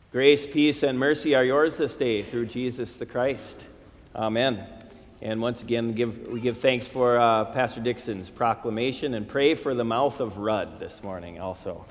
Grace, peace, and mercy are yours this day through Jesus the Christ. Amen. And once again, we give thanks for Pastor Dixon's proclamation and pray for the mouth of Rudd this morning also.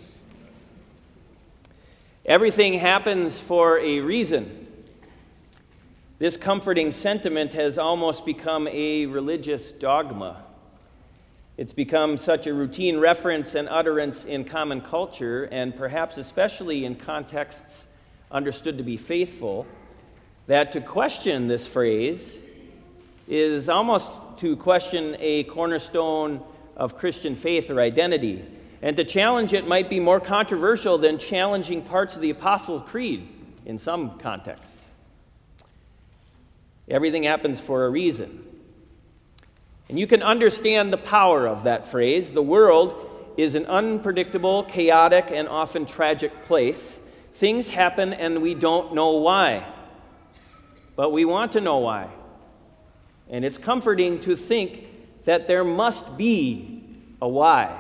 Everything happens for a reason. This comforting sentiment has almost become a religious dogma. It's become such a routine reference and utterance in common culture, and perhaps especially in contexts understood to be faithful, that to question this phrase is almost to question a cornerstone of Christian faith or identity. And to challenge it might be more controversial than challenging parts of the Apostles' Creed in some contexts. Everything happens for a reason. And you can understand the power of that phrase. The world is an unpredictable, chaotic, and often tragic place. Things happen and we don't know why. But we want to know why. And it's comforting to think that there must be a why.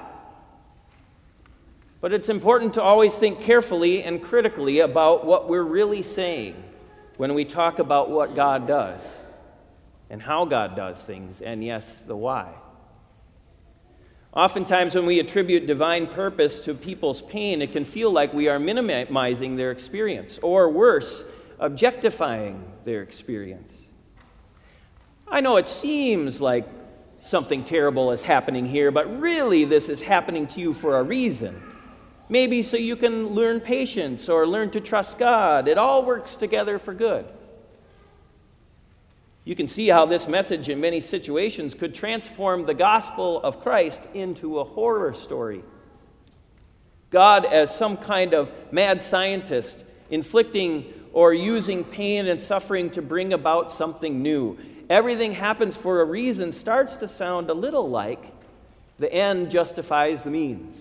But it's important to always think carefully and critically about what we're really saying when we talk about what God does and how God does things, and yes, the why. Oftentimes when we attribute divine purpose to people's pain, it can feel like we are minimizing their experience, or worse, objectifying their experience. I know it seems like something terrible is happening here, but really this is happening to you for a reason. Maybe so you can learn patience or learn to trust God. It all works together for good. You can see how this message in many situations could transform the gospel of Christ into a horror story. God as some kind of mad scientist inflicting or using pain and suffering to bring about something new. Everything happens for a reason starts to sound a little like the end justifies the means.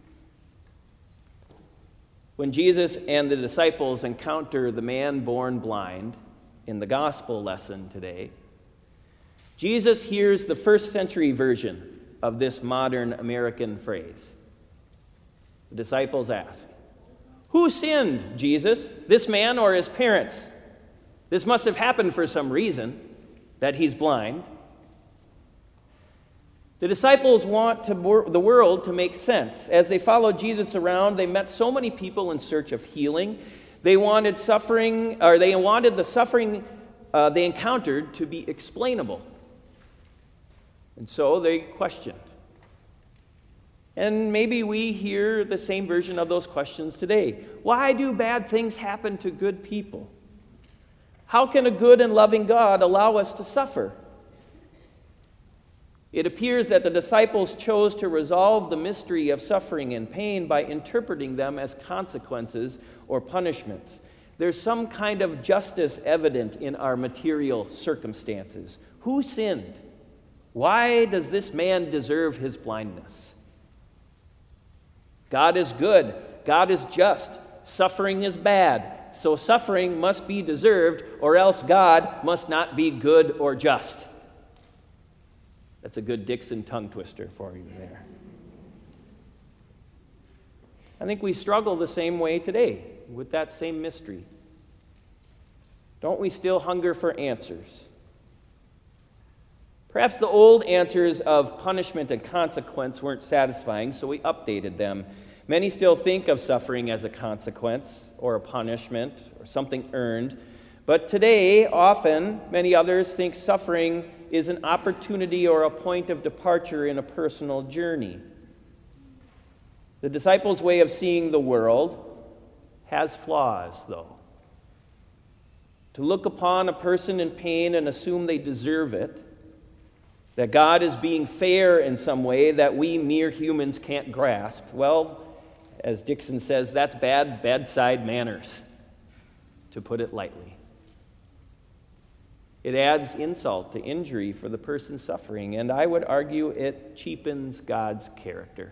When Jesus and the disciples encounter the man born blind in the gospel lesson today, Jesus hears the first century version of this modern American phrase. The disciples ask, "Who sinned, Jesus, this man or his parents? This must have happened for some reason, that he's blind." The disciples want the world to make sense. As they followed Jesus around, they met so many people in search of healing. They wanted the suffering they encountered to be explainable. And so they questioned. And maybe we hear the same version of those questions today. Why do bad things happen to good people? How can a good and loving God allow us to suffer? It appears that the disciples chose to resolve the mystery of suffering and pain by interpreting them as consequences or punishments. There's some kind of justice evident in our material circumstances. Who sinned? Why does this man deserve his blindness? God is good. God is just. Suffering is bad. So suffering must be deserved, or else God must not be good or just. That's a good Dixon tongue twister for you there. I think we struggle the same way today with that same mystery. Don't we still hunger for answers? Perhaps the old answers of punishment and consequence weren't satisfying, so we updated them. Many still think of suffering as a consequence or a punishment or something earned. But today, often, many others think suffering is an opportunity or a point of departure in a personal journey. The disciples' way of seeing the world has flaws, though. To look upon a person in pain and assume they deserve it, that God is being fair in some way that we mere humans can't grasp, well, as Dixon says, that's bad bedside manners, to put it lightly. It adds insult to injury for the person suffering, and I would argue it cheapens God's character.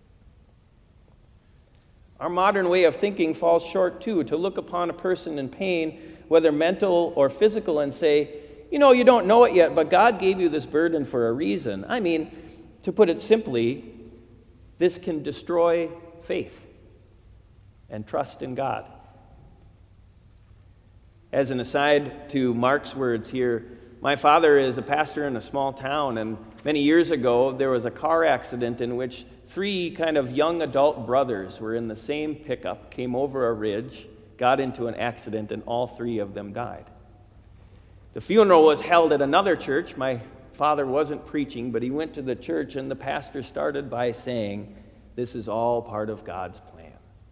Our modern way of thinking falls short, too, to look upon a person in pain, whether mental or physical, and say, you know, you don't know it yet, but God gave you this burden for a reason. I mean, to put it simply, this can destroy faith and trust in God. As an aside to Mark's words here, my father is a pastor in a small town, and many years ago there was a car accident in which 3 kind of young adult brothers were in the same pickup, came over a ridge, got into an accident, and all 3 of them died. The funeral was held at another church. My father wasn't preaching, but he went to the church, and the pastor started by saying, "This is all part of God's plan."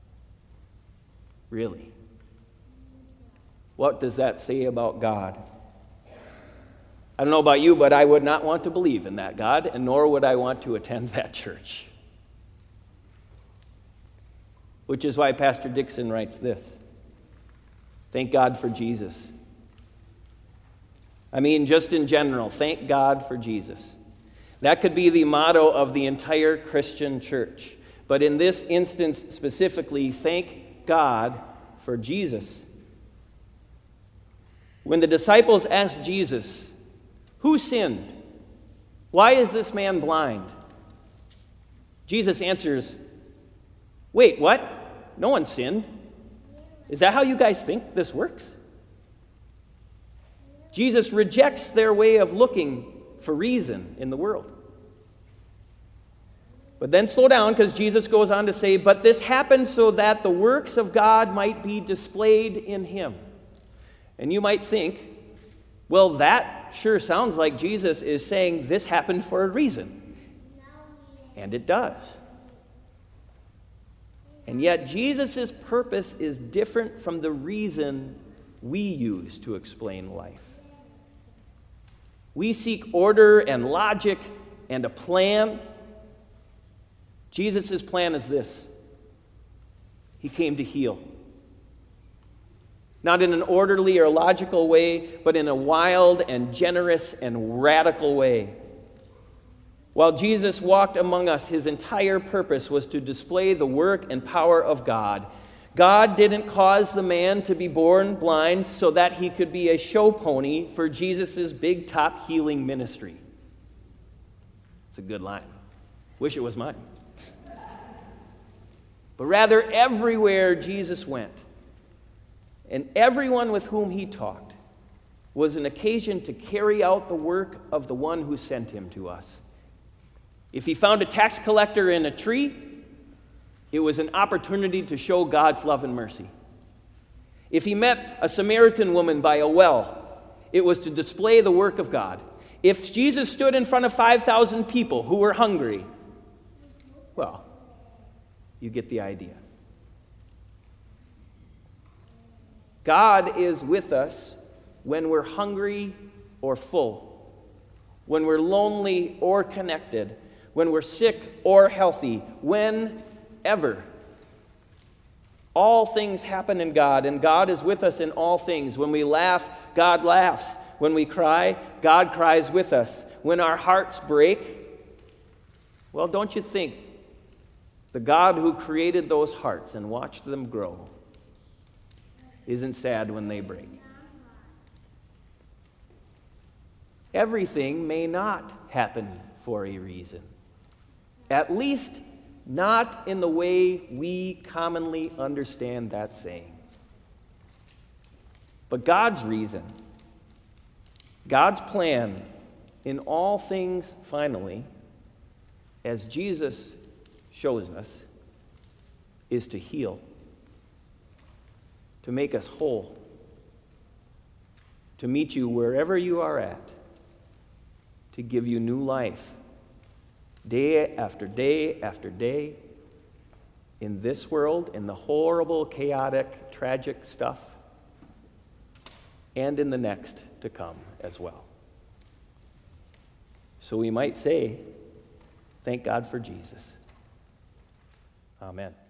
Really? What does that say about God? I don't know about you, but I would not want to believe in that God, and nor would I want to attend that church. Which is why Pastor Dixon writes this: thank God for Jesus. I mean, just in general, thank God for Jesus. That could be the motto of the entire Christian church. But in this instance specifically, thank God for Jesus. When the disciples asked Jesus, "Who sinned? Why is this man blind?" Jesus answers, "Wait, what? No one sinned. Is that how you guys think this works?" Jesus rejects their way of looking for reason in the world. But then slow down, because Jesus goes on to say, "But this happened so that the works of God might be displayed in him." And you might think, well, that sure sounds like Jesus is saying this happened for a reason. And it does. And yet Jesus' purpose is different from the reason we use to explain life. We seek order and logic and a plan. Jesus' plan is this: he came to heal. Not in an orderly or logical way, but in a wild and generous and radical way. While Jesus walked among us, his entire purpose was to display the work and power of God. God didn't cause the man to be born blind so that he could be a show pony for Jesus' big top healing ministry. It's a good line. Wish it was mine. But rather, everywhere Jesus went, and everyone with whom he talked, was an occasion to carry out the work of the one who sent him to us. If he found a tax collector in a tree, it was an opportunity to show God's love and mercy. If he met a Samaritan woman by a well, it was to display the work of God. If Jesus stood in front of 5,000 people who were hungry, well, you get the idea. God is with us when we're hungry or full, when we're lonely or connected, when we're sick or healthy, whenever. All things happen in God, and God is with us in all things. When we laugh, God laughs. When we cry, God cries with us. When our hearts break, well, don't you think the God who created those hearts and watched them grow isn't sad when they break? Everything may not happen for a reason. At least not in the way we commonly understand that saying. But God's reason, God's plan in all things, finally, as Jesus shows us, is to heal, to make us whole, to meet you wherever you are at, to give you new life, day after day after day, in this world, in the horrible, chaotic, tragic stuff, and in the next to come as well. So we might say, thank God for Jesus. Amen.